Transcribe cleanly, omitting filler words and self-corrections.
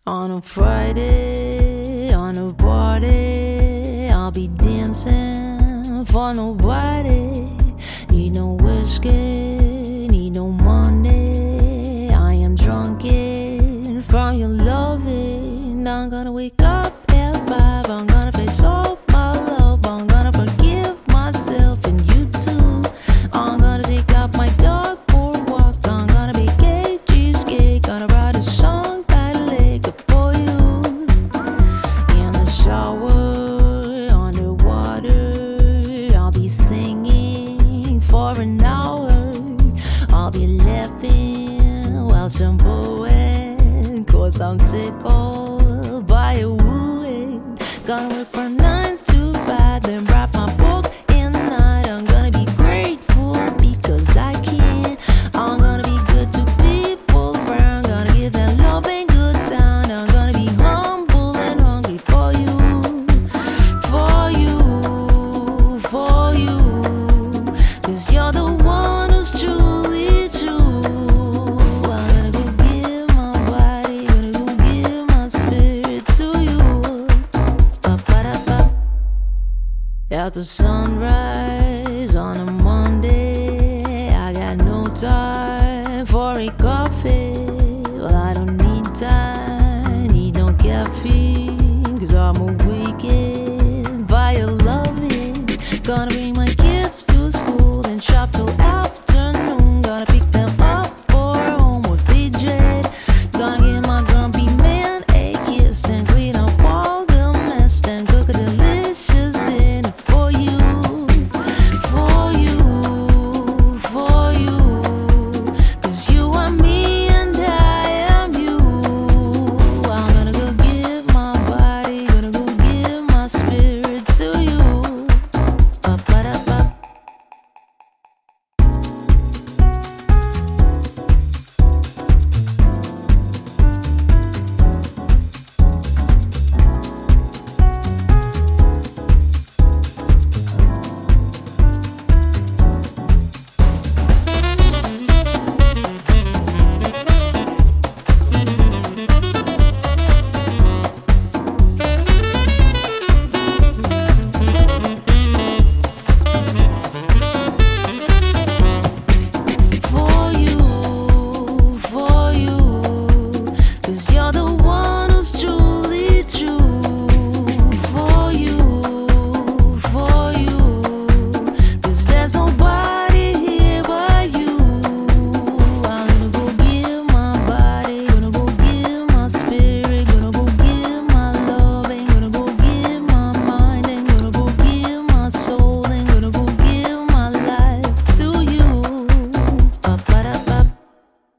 On a Friday, on a party, I'll be dancing for nobody. Need no whiskey, need no money. I am drunken from your loving. I'm gonna wake up at 5. I'm gonna face all my love. I'm gonna forgive myself and you too. I'm gonna take out my dog for a walk. I'm gonna be gay cheesecake. Gonna write a song by the lake for you. In the shower, underwater, I'll be singing for an hour. I'll be laughing while shampooing, 'cause I'm tickled by your wooing. Gonna work from 9 to 5, then write my book in the night. I'm gonna be grateful because I can. I'm gonna be good to people around. Gonna give them love and good sound. I'm gonna be humble and hungry for you, for you, for you. 'Cause you're the one who's truly true. I'm gonna go give my body, gonna go give my spirit to you. Up. At the sunrise on a Monday, I got no time for a coffee. Well, I don't need time, need no caffeine, 'cause I'm awakened by your loving. Gonna bring my kids to school and shop till afternoon. Gonna pick them up for homework they dread. Gonna give my grumpy man a kiss and clean up all the mess. Then cook a delicious dinner for you, for you, for you. 'Cause you are me and I am you. I'm gonna go give my body, gonna go give my spirit to you. Up. For you, 'cause you're the one who's true.